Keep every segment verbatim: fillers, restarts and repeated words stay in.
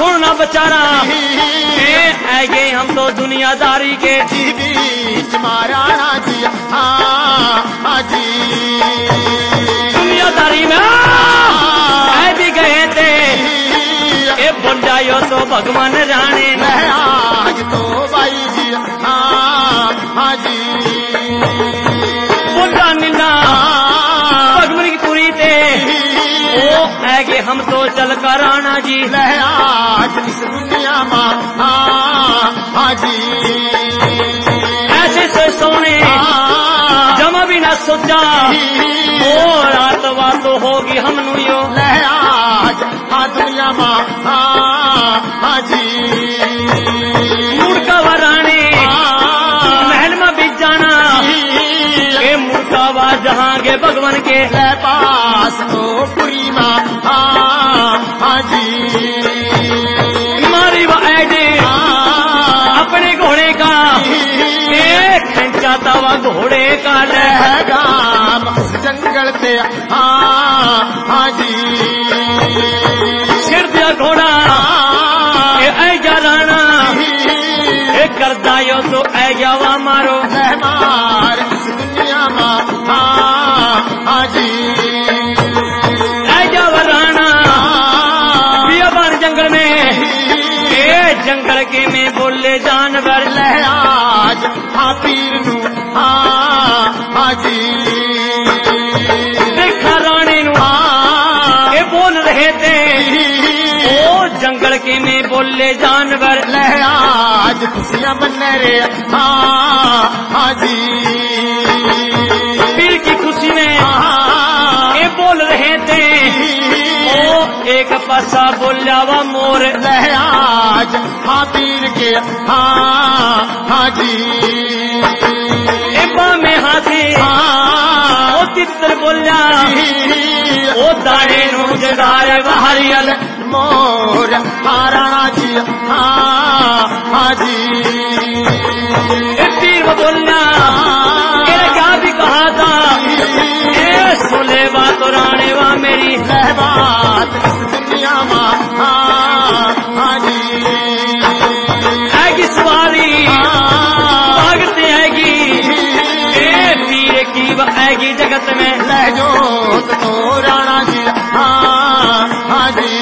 सुनना बेचारा आगे हम तो दुनियादारी के बीच महाराणा जी हाँ जी दुनियादारी में ऐ भी गए थे ए बोल जायो तो भगवान राणे आज तो भाई जी हाँ हाँ जी बोला नीला भगवान की पूरी थे ओ आगे हम तो चल कर राणा जी आज इस दुनिया में हाँ हाँ जी ऐसे से सोने जमा भी ना सोचा ओ रात वातो होगी हम नुयो आज हाँ दुनिया में हाँ हाँ जी मुड़का वराने महल में भी जाना ए मुड़का वा जहाँ के भगवान के पास तो पूरी माँ हाँ हाँ जी मारी वो ऐडे अपने घोड़े का एक खंचा तवा घोड़े का लहगाम उस जंगल पे हाँ हाँ जी सिर दिया घोड़ा ऐ जा राणा ए कर दायो तो ऐ जावा मारो मार इस दुनिया में हाँ हाँ जी ऐ जावा राणा बियाबान जंगल में ए जंगल के में बोले जानवर आज हाँ पीर नू हाँ हाँ जी देखा रानी नू ए बोल रहे थे ओ जंगल के में बोले जानवर आज खुशियाँ बन रे हाँ हाँ जी पीर की खुशी में ए बोल रहे थे ओ एक पासा बोल जावा मोर आज हाँ पीर के हाँ हाँ जी एबा में हाथी ओ तितर बोलिया ओ दाड़े नो जगाए बहरियल मोर महाराणा जी हाँ हाँ जी ए पीर वो बोलना तेरा क्या भी कहा था ए सोले बात राणे वा मेरी बात इस दुनिया में हाँ हाँ जी आएगी सवारी भागते आएगी ए पीर की वो आएगी जगत में लहजो तो राणा जी हाँ हाँ जी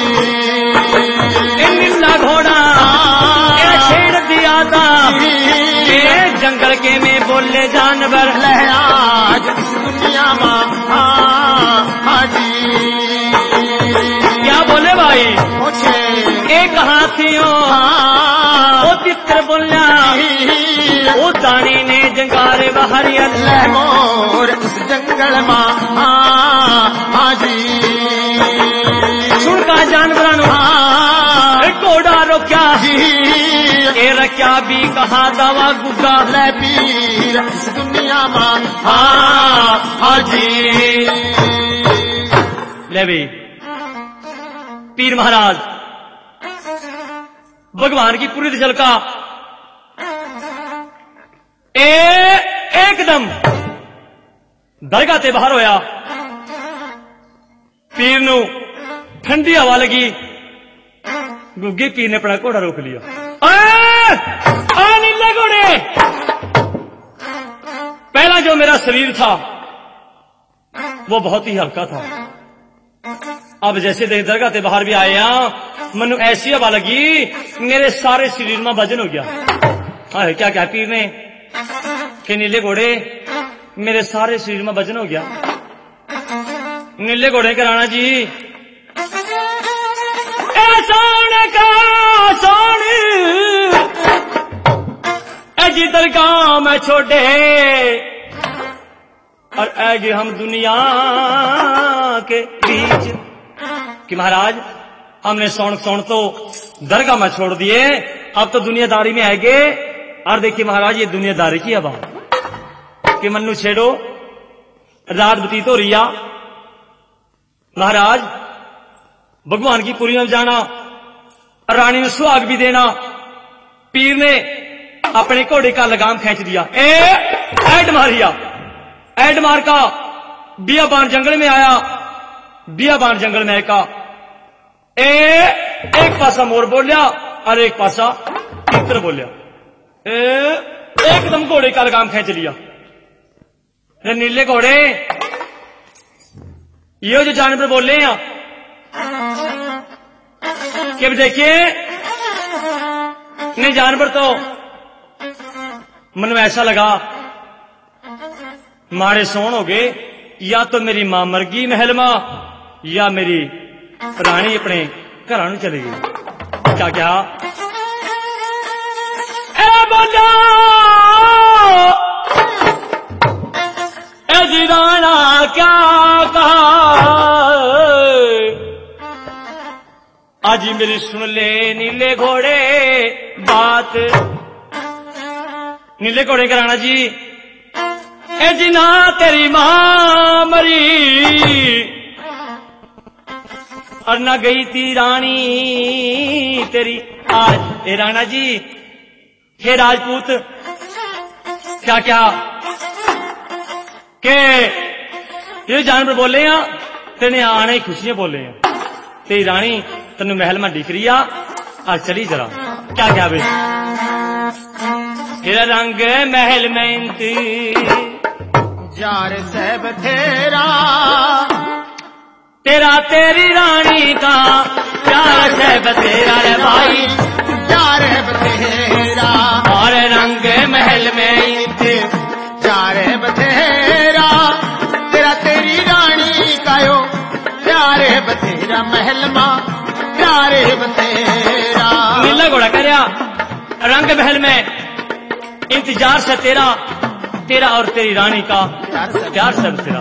नीला घोड़ा छेड़ दिया था ए जंगल के में बोले जानवर आज इस दुनिया में हाँ हाँ जी क्या बोले भाई मुझे एक हाथियों ओ चित्र बोलिया ओ दानी ने जंगारे बाहरी मोर उस जंगल में हाँ हाँ जी सुनका जानवर घोड़ा रोक्या ए क्या भी कहा दवा गुगा ले पीर इस दुनिया में हाँ हाँ जी ले भी पीर महाराज भगवान की पूरी झलका ए एकदम दरगाह ते बाहर होया पीर नू ठंडी हवा लगी गुग्गे पीर ने अपना घोड़ा रोक लिया आ, आ नीले घोड़े पहला जो मेरा शरीर था वो बहुत ही हल्का था अब जैसे देख दरगाह ते बाहर भी आए हैं मनु ऐसी हवा लगी मेरे सारे शरीर में वजन हो गया। हाँ क्या क्या पीर ने कि नीले घोड़े मेरे सारे शरीर में वजन हो गया। नीले घोड़े के राणा जी सोने का सोने ऐसी दरगाह में छोड़े और ऐगे हम दुनिया के बीच कि महाराज हमने सौन सौन तो दरगाह में छोड़ दिए अब तो दुनियादारी में आएंगे। और देखिए महाराज ये दुनियादारी की हवा कि मन्नू छेड़ो रात बतीत हो रही महाराज भगवान की पुरी में जाना रानी ने सुहाग भी देना। पीर ने अपने घोड़े का लगाम खींच दिया ए ऐड मारिया ऐड मार का बियाबान जंगल में आया। बियाबान जंगल में आया ए एक पासा मोर बोलिया और एक पासा तीतर बोलिया। ए, एकदम घोड़े का लगाम खींच लिया। नीले घोड़े ये जो जानवर बोले हैं कि देखिए नहीं जानवर तो मन में ऐसा लगा मारे सोन हो गए, या तो मेरी मां मर गई महल मां, या मेरी रानी अपने घर चली गई। क्या क्या ए बोला ए जी राणा क्या कहा, आज मेरी सुन ले नीले घोड़े बात। नीले घोड़े का राणा जी, ए जी ना तेरी मां मरी और ना गई थी रानी तेरी आज। ए राणा जी, हे राजपूत, क्या क्या के ये जानवर बोले हैं तेने आने खुशियां बोले हैं, तेरी रानी तेन महल में दिख रही आ और चली जरा। क्या क्या बे तेरा रंग महल में इंती जार साहब तेरा, तेरा तेरी रानी का प्यार साहब तेरा रे भाई, जार तेरा और रंग महल में जार बथेरा, तेरा तेरी रानी का यो प्यारे बथेरा, महल मां प्यारे बथेरा। नीला घोड़ा कह रहा रंग महल में इंतजार से तेरा, तेरा और तेरी रानी का प्यार सब तेरा।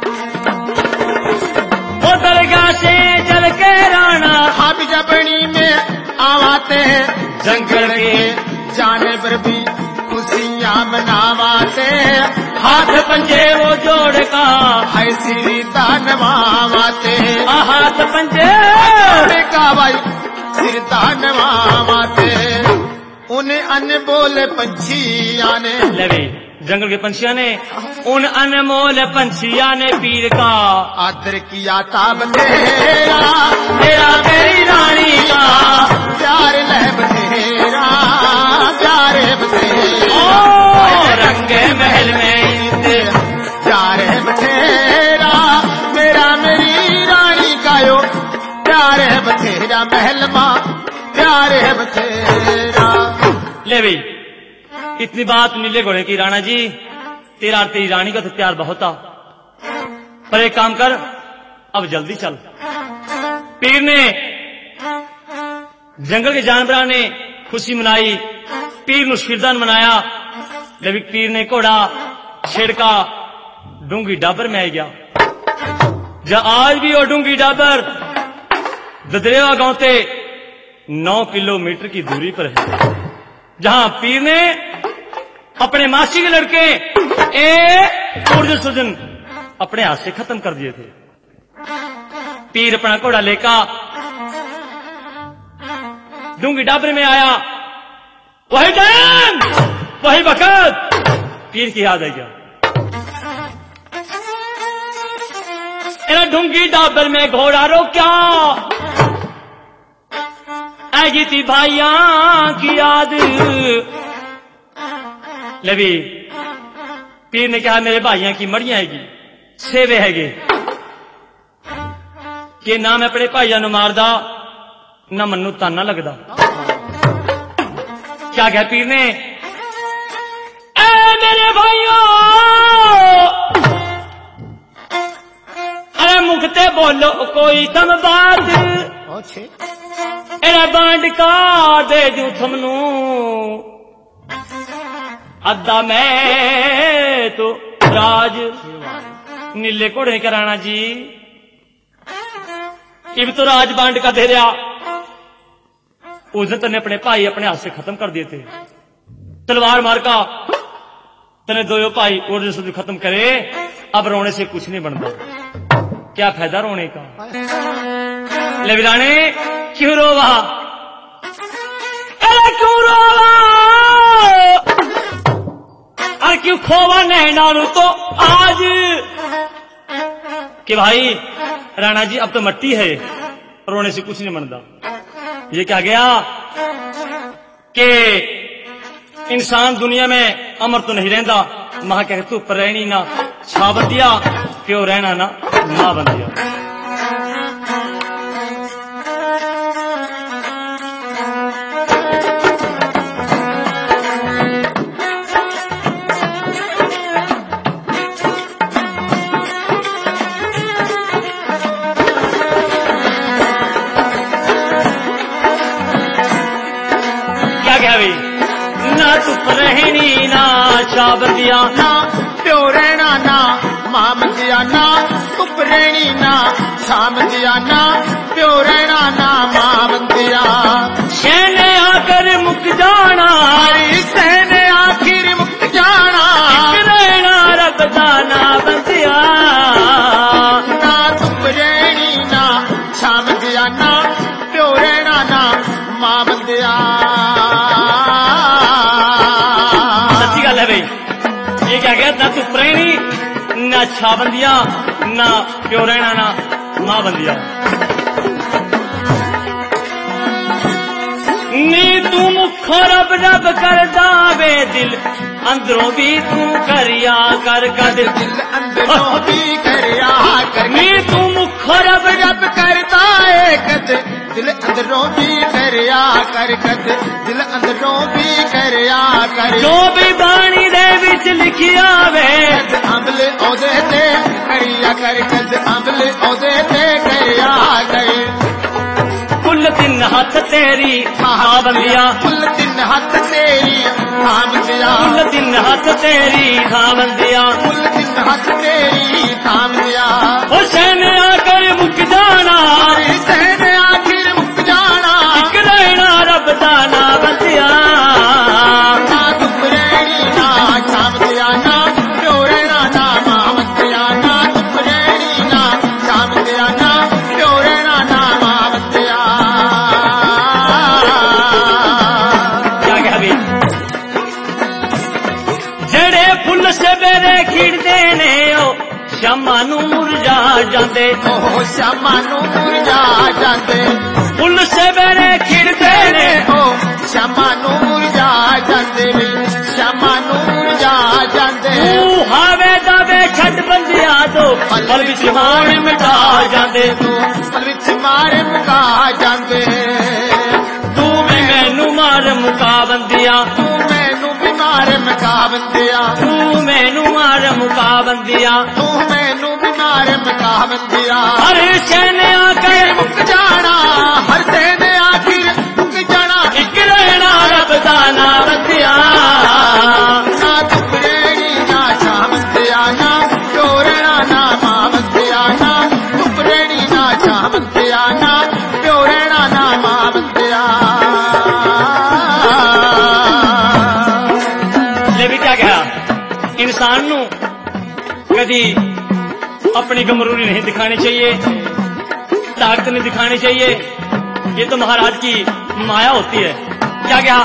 वो दरगाह से चल के राणा हाँ भी जबनी में आवाते जंगल के जानवर भी खुशियां मनावाते, हाथ पंजे वो जोड़ का है सीता नवावाते, हाथ पंजे का भाई सीता नवावाते। उन्हें अनमोल पंछियां ने लवे जंगल के पंछियां ने, उन अनमोल पंछियां ने पीर का आदर किया ताब तेरा, तेरा तेरी रानी का प्यार लहब तेरा, प्यार बथेरा रंग महल में प्यार बथेरा, मेरा मेरी रानी का यो प्यार बथेरा, महल मां प्यार बथेरा। ले भाई इतनी बात नीले घोड़े की, राणा जी तेरा और तेरी रानी का तो प्यार बहुत था, पर एक काम कर अब जल्दी चल। पीर ने जंगल के जानवरों ने खुशी मनाई, पीर ने शिरदान मनाया, लेकिन पीर ने घोड़ा छिड़का डूंगी डाबर में आ गया। जहां आज भी वो डूंगी डाबर ददरेवा गांव से नौ किलोमीटर की दूरी पर है, जहां पीर ने अपने मासी के लड़के ए सूरज सुजन अपने हाथ से खत्म कर दिए थे। पीर अपना घोड़ा लेकर डूंगी डाबरे में आया, वही टाइम वही वक्त पीर की याद आई गया। डूंगी डाबर में घोड़ा रोक्या, आएगी थी भाइया की याद। लवी पीर ने कहा मेरे भाइयों की मड़ियां आएगी, सेवे हैगे कि ना मैं अपने भाइयों नु मारदा ना मन्नू ताना लगदा। क्या कहा पीर ने, ए मेरे भाइयों अरे मुखते बोलो कोई तम बात, एरा बांड का दे दू थमनू अद्दा मैं तो राज। नीले घोड़े का राणा जी इब तो राज बांड का दे रहा, उस दिन तने अपने भाई अपने हाथ से खत्म कर दिए थे, तलवार मार का तने दो भाई और जो खत्म करे, अब रोने से कुछ नहीं बनता, क्या फायदा रोने का। लेविराने क्यों रोवा, अरे क्यों रोवा, अरे क्यों खोवा नैनारू तो आज कि भाई राणा जी अब तो मट्टी है, रोने से कुछ नहीं बनता। ये क्या गया कि इंसान दुनिया में अमर तो नहीं रहता, महा कह तू पर रहनी ना छा बंदिया, प्यो रहना ना मां बंदिया। ना चुप रहनी ना छा बंदिया, ना प्यो रहना ना मां बंदिया, ना चुप रहनी ना छा बंदिया, ना प्यो रहना ना मां बंदिया। सहने आकर मुक जाना, सहने आखिर मुक जाना, रहना रब दा ना बंदिया। ना चुप रहनी ना छा बंदिया, ना प्यो रहना ना मां बंदिया। ये क्या कहता, ना तू प्रेणी ना छा बंदिया, ना प्यो रहना ना मां बंदिया। नी तू मुखो रब रब कर दावे, दिल अंदरों भी तू करिया कर कद, दिल अंदरों भी करिया कर। नी तू मुखो रब रब करता है कद, दिल अंदरों भी करिया कर कद, दिल अंदरों भी करिया कर। जो भी बाणी दे विच लिखिया वे, अमले औदे ते करिया कर कद, अमले औदे ते करिया कर। कुल दिन हाथ तेरी मां बंदिया, कुल दिन हाथ तेरी मां बंदिया, कुल दिन हाथ तेरी मां बंदिया, कुल दिन हाथ तेरी मां बंदिया। ओ सहने आकर मुक जाना, सहने आखिर मुक जाना, एक रहना रब दा ना बंदिया। ना चुप रहनी ना छा बंदिया, ना प्यो रहना ना मां बंदिया, ना चुप रहनी ना छा बंदिया, ना प्यो रहना ना मां बंदिया। क्या क्या भी जड़े फुल से बेरे खिड़दे ने, ओ श्यामा नू मुरझा जांदे, ओ श्यामा नू मुरझा जांदे, फुल से बेरे खिड़दे ने, ओ श्यामा नू मुरझा जांदे, श्यामा नू मुरझा जांदे। तू हावे दावे छट बंदिया, दो पल विच मार मिटा जांदे, पल विच मार मुका जांदे। तू भी मैनू मार मुका बंदिया, तू मैनू भी मार मुका बंदिया, तू मैनू मार मुका बंदिया। तू मैनू भी मार मुका बंदिया। हर सहने आकर मुक जाना, हर सहने आखिर मुक जाना, एक रहना रब दा ना बंदिया। ना चुप रहनी ना छा बंदिया, ना प्यो रहना ना मां बंदिया, ना चुप रहनी ना छा बंदिया, ना प्यो रहना ना मां बंदिया। ले भी क्या कहा, इंसान नू कभी अपनी गमरूरी नहीं दिखानी चाहिए, ताकत नहीं दिखानी चाहिए, ये तो महाराज की माया होती है। क्या क्या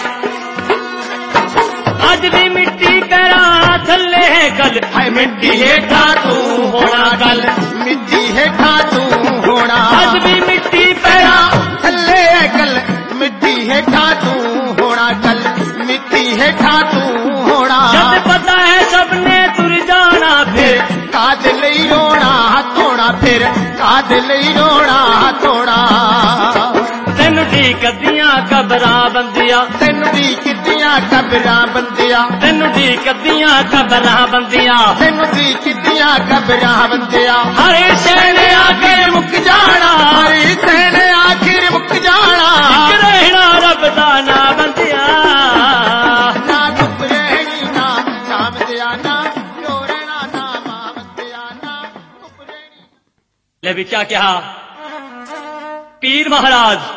आज भी मिट्टी पैरा थल्ले है कल, हाय मिट्टी हेठा तू होना कल, मिट्टी हेठा तू होना। आज भी मिट्टी पैरा थल्ले है कल, मिट्टी हेठा तू होना कल, मिट्टी हेठा तू होना। जब पता है सबने तुर जाना, फिर काद लई रोना हथोड़ा, फिर काद लई रोना हथोड़ा। तेन दी कदियां कबरा बंदिया, तेन दी किदियां कबरा बंदिया, तेन दी कदियां कबरा बंदिया, तेन दी किदियां कबरा बंदिया। हरे सहने आकर मुक जाना, हरे सहने आखिर मुक जाना, एक रहना रब दा ना बंदिया। ना चुप रहनी ना छा बंदिया, ना प्यो रहना ना मां बंदिया, ना चुप रहनी। ले भी क्या कहा पीर महाराज,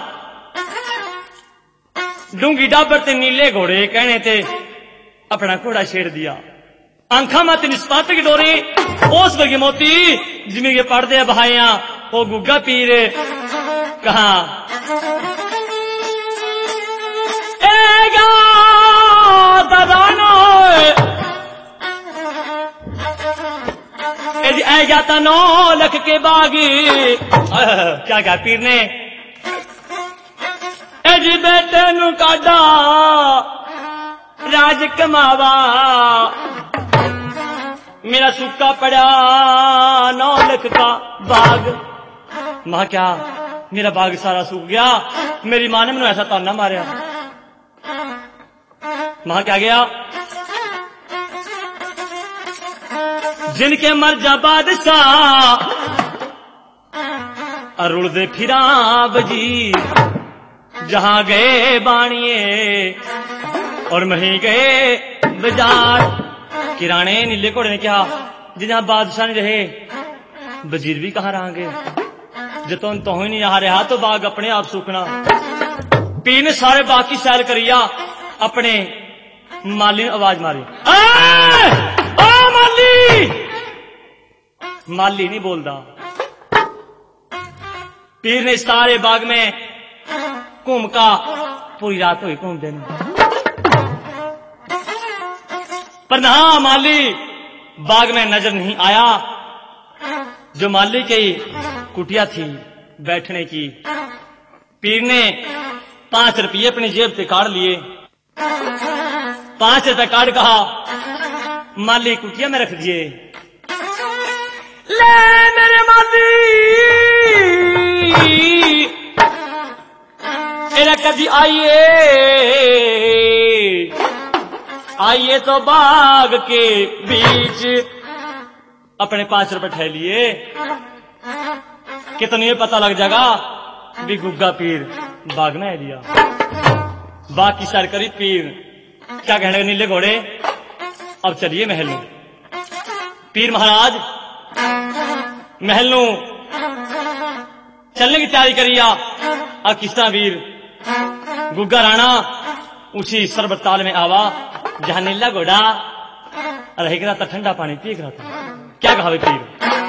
डूंगी डाबर ते नीले घोड़े कहने ते अपना घोड़ा छेड़ दिया, आंखा मत निस्पात की डोरी ओस बगी मोती जिमी के पढ़दे बहाया। वो गुग्गा पीर कहा ऐ जाता नौ लख के बागी। क्या क्या पीर ने बेटे नू काडा राज कमावा मेरा सूखा पड़ा नौ लख का बाग। मां क्या मेरा बाग सारा सूख गया, मेरी मां ने मैंने ऐसा ताना मारिया। मां क्या गया, जिनके मर जा बादशाह रुड़दे फिरा वजीर, जहां गए बाणिए और मही गए बाजार। किराने नीले घोड़े ने कहा जिन्हें बादशाह ने रहे वजीर भी कहां रहेंगे, जो तो तो ही नहीं आ रहा तो बाग अपने आप सूखना। पीर ने सारे बाग की सैर करिया, अपने माली ने आवाज मारी, ए, ओ माली। माली नहीं बोलता। पीर ने सारे बाग में घूम का पूरी रात हुई घूमते नहीं, पर ना माली बाग में नजर नहीं आया। जो माली की कुटिया थी बैठने की, पीर ने पांच रुपये अपनी जेब से काट लिए। पांच रुपये काट कहा माली कुटिया में रख दिए। ले मेरे माली एरा कभी आइए आइए तो बाग के बीच। अपने पांच रुपए ठहलिए कि तो नहीं पता लग जाएगा भी गुग्गा पीर बाग में लिया। बाग की सैर करी पीर, क्या कहने नीले घोड़े अब चलिए महल में। पीर महाराज महल नू चलने की तैयारी करिया। अब किस्ता वीर गुग्गा राणा उसी सरबताल में आवा जहां नीला घोड़ा रह रहा था, ठंडा पानी पी रहा था। क्या कहा पीर,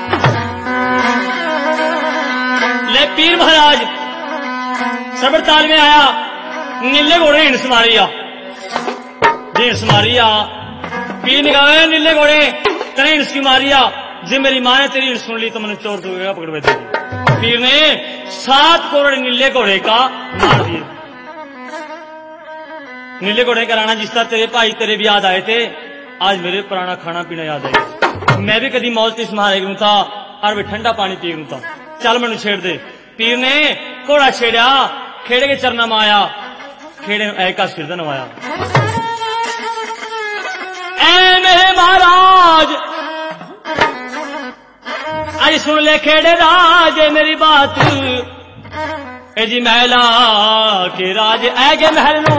ले पीर महाराज सरबताल में आया, नीले घोड़े हिंस मारिया। हिंस मारिया पीर ने कहा नीले घोड़े तेने हिंस की मारिया, जी मेरी मां ने तेरी हिंस सुन ली तो मैंने चोर दूंगा पकड़ में देगी। पीर ने सात करोड़ नीले घोड़े का मार दिए। नीले घोड़े का राणा जिस तरह तेरे भाई तेरे भी याद आए थे, आज मेरे पुराना खाना पीना याद आएगा। मैं भी कभी मौज इस मारे था और भी ठंडा पानी पी था, चल मैनू छेड़ दे। पीर ने घोड़ा छेड़ा, खेड़े के चरना में आया, खेड़े ऐ का सिर नवाया। ऐ मेरे महाराज आज सुन ले खेड़े राज मेरी बात, ए जी महला के राज ऐगे महल नू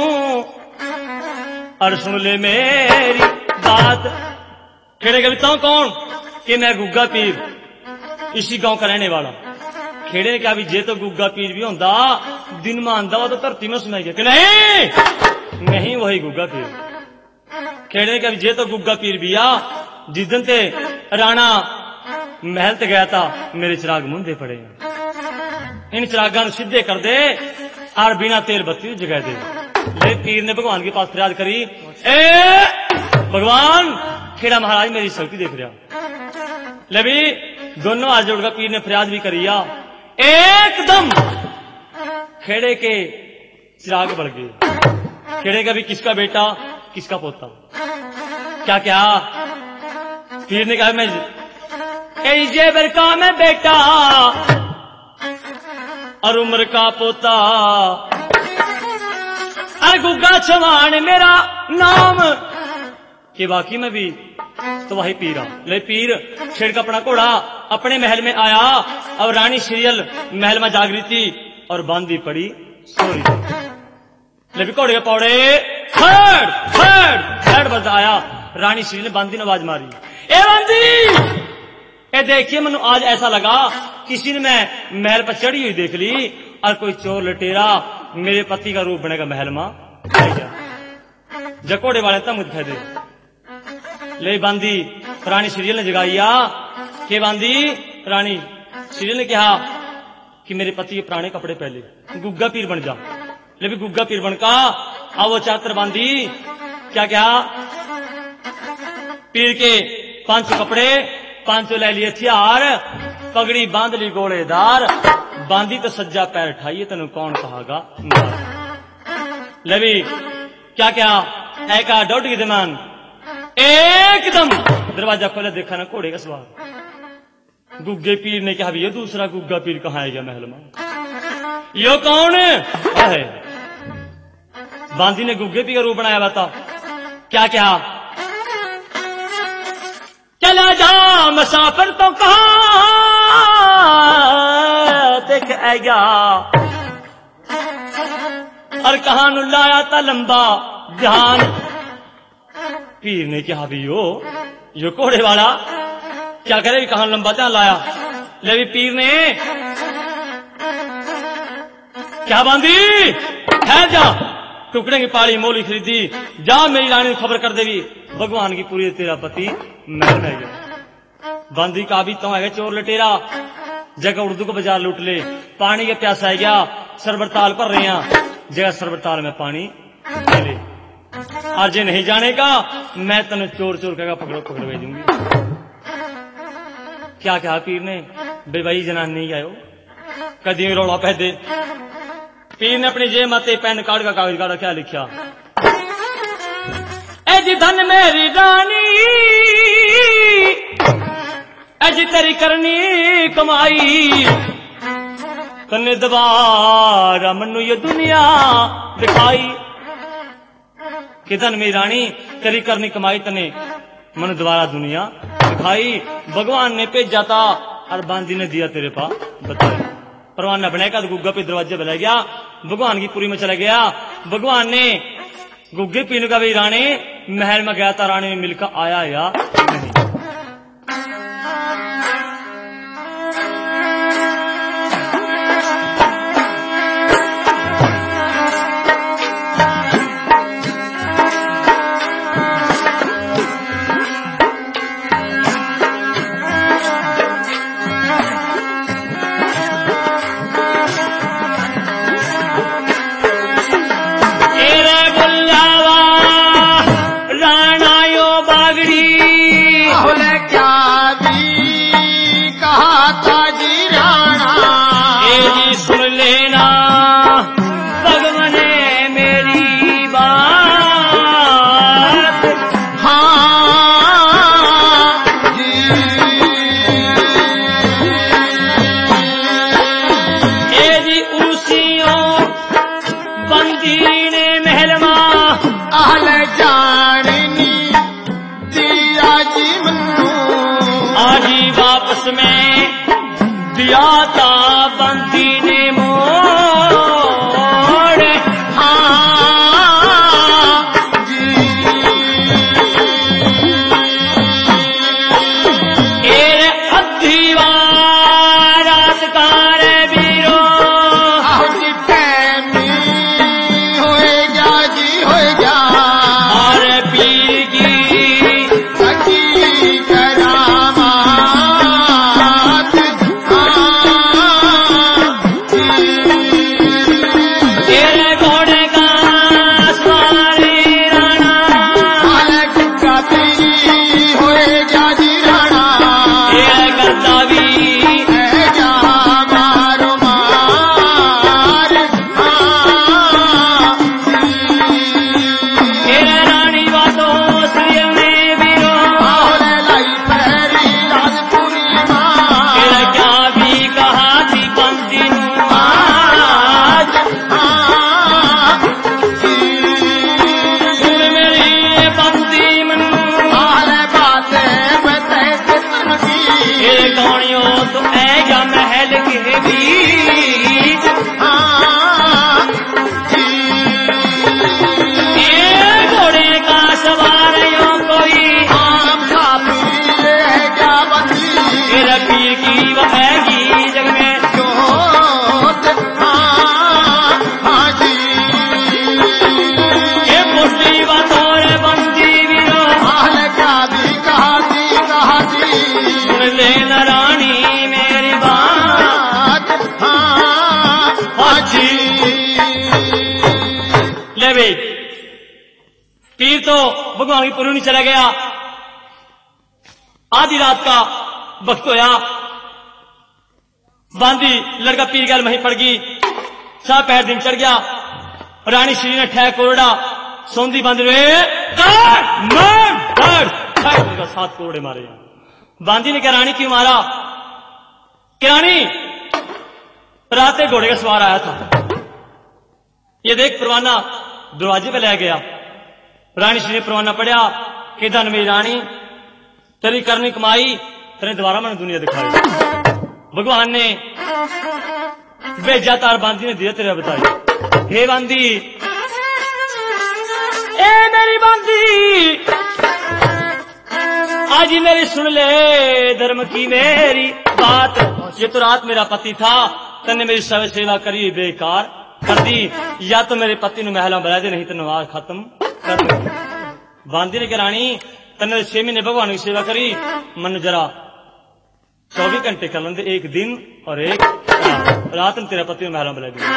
और सुन ले मेरी बात। खेड़े के बताऊं कौन कि मैं गुग्गा पीर इसी गांव का रहने वाला। खेड़े ने क्या भी जे तो गुग्गा पीर भी होंदा दिन में आंदा वो तो धरती में सुनाई गया कि नहीं नहीं वही गुग्गा पीर। खेड़े ने क्या भी जे तो गुग्गा पीर भी आ, जिस दिन ते राणा महल ते गया था मेरे चिराग मुंदे पड़े। इन चिरागा सीधे कर दे और बिना तेल बत्ती जगा दे। ले पीर ने भगवान के पास फरियाद करी, ए भगवान खेड़ा महाराज मेरी शक्ति देख रहा। ले भी दोनों हाथ जोड़कर पीर ने फरियाद भी करिया। एकदम खेड़े के चिराग बढ़ गए। खेड़े का भी किसका बेटा किसका पोता। क्या क्या पीर ने कहा मैं जेबर का मैं बेटा और उम्र का पोता, अरे गुग्गा चौहान मेरा नाम कि बाकी में भी तो वही पीर। ले पीर छेड़ का अपना घोड़ा अपने महल में आया और रानी सीरियल महल में जागरी थी और बांधी पड़ी सोरी। ले भी घोड़े के पौड़े थर्ड थर्ड थर्ड बजा आया। रानी सीरियल ने बांधी ने आवाज मारी, ए बांधी ए देखिए मनु आज ऐसा लगा किसी ने मैं महल पर चढ़ी हुई देख ली और कोई चोर लटेरा मेरे पति का रूप बनेगा महल में जकोड़े वाले तब मुझे दे। ले बांधी रानी सीरियल ने जगाइया के बांधी रानी सीरियल ने कहा कि मेरे पति के पुराने कपड़े पहले गुग्गा पीर बन जा। ले भी गुग्गा पीर बनका आ वो चातर बांधी क्या क्या पीर के पांच कपड़े पांचों ले लिए हथियार पगड़ी बांध ली गोलेदार बांधी तो सज्जा पैर उठाइए तेन कौन कहागा ले भी क्या क्या है का डॉट की दमान एकदम दरवाजा खोला, देखा ना घोड़े का सवार। गुग्गे पीर ने कहा, ये दूसरा गुग्गा पीर कहाँ आएगा महल में? यो कौन है? बांदी ने गुग्गे पीर का रूप बनाया हुआ था। क्या क्या चला जा मुसाफिर तो कहाँ देख आएगा, और कहा नु लाया था लंबा ध्यान। पीर ने कहा, भी यो यो कोड़े वाला क्या करे, कहा लंबा ध्यान लाया। ले भी पीर ने क्या बांधी, ठहर जा, टुकड़े की पाड़ी मोली खरीदी, जा मेरी रानी को खबर कर देवी भगवान की पूरी तेरा पति महल में गया। बांधी का भी तो है चोर लटेरा, जगह उर्दू को बाजार लूट ले, पानी के प्यासा है गया, सरबरताल पर रहे हैं, जगह सरबरताल में पानी दे ले। आज नहीं जाने का मैं तने चोर चोर कहेगा पकड़ो पकड़ो भेजूंगी। क्या कहा पीर ने, बेबाई जनान नहीं आयो कदी रोड़ा पह दे। पीर ने अपनी जेब माते पेन कार्ड का कागज काटा, क्या लिखा, एज धन मेरी रानी एज तेरी करनी कमाई, तन्ने दोबारा मनु ये दुनिया दिखाई। कि धन मेरी रानी तेरी करनी कमाई, तने मनु दोबारा दुनिया दिखाई। भगवान ने भेजा था और बांदी ने दिया तेरे पा बताया। परवाना बनेगा तो गुग्गा पे दरवाजे बुला गया, भगवान की पुरी में चला गया। भगवान ने गुग्गे पीने का भी रानी महल में गया था, रानी में मिलकर आया या नहीं। पीर तो भगवान की पुरी चला गया। आधी रात का वक्त होया, बांदी लड़का पीर गल वहीं पड़ गई। शाह पैर दिन चढ़ गया, रानी श्री ने ठह कोरडा सौंदी बंद सात कोरडे मारे। बांदी ने क्या रानी क्यों मारा? कि रानी रात घोड़े का सवार आया था, ये देख परवाना दरवाजे पे ले गया। रानी श्री ने परवाना पढ़िया कि धन मेरी रानी तेरी करनी कमाई तेरे दोबारा मैंने दुनिया दिखाई। भगवान ने भेजा तार बांदी ने दिया तेरे बताई। हे बांदी, ए मेरी बांदी आज ही मेरी सुन ले धर्म की मेरी बात। ये तो रात मेरा पति था, तने मेरी सब सेवा करी बेकार कर दी। या तो मेरे पति ने महलों बुला दे, नहीं तो नवाज खत्म कर दे। बांदी ने कहा रानी तने छह महीने भगवान की सेवा करी, मन जरा चौबीस घंटे कर लेंदे, एक दिन और एक रात, रात में तेरा पति ने महलों बुला दी।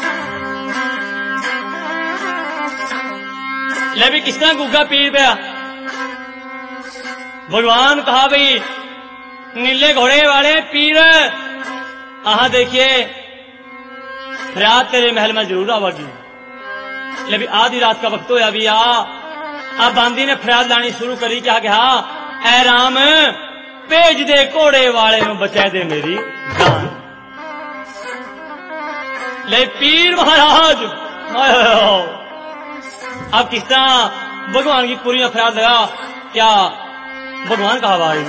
ले भी किस तरह गुग्गा पीर पे भगवान कहा भाई नीले घोड़े वाले पीर आहा देखिए फरियाद तेरे महल में जरूर आवागी। ले भी आधी रात का वक्त होया भी आ। अब बांदी ने फरियाद लानी शुरू करी, क्या कहा? ऐ राम भेज दे घोड़े वाले में बचा दे मेरी जान। ले पीर महाराज अब किस तरह भगवान की पूरी फरियाद लगा, क्या भगवान कहा भाई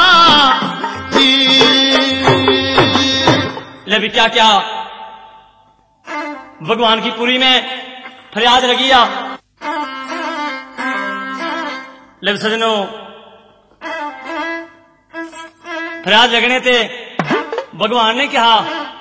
क्या क्या भगवान की पुरी में फरियाद लगी आ। ले सजनों फरियाद लगने ते भगवान ने कहा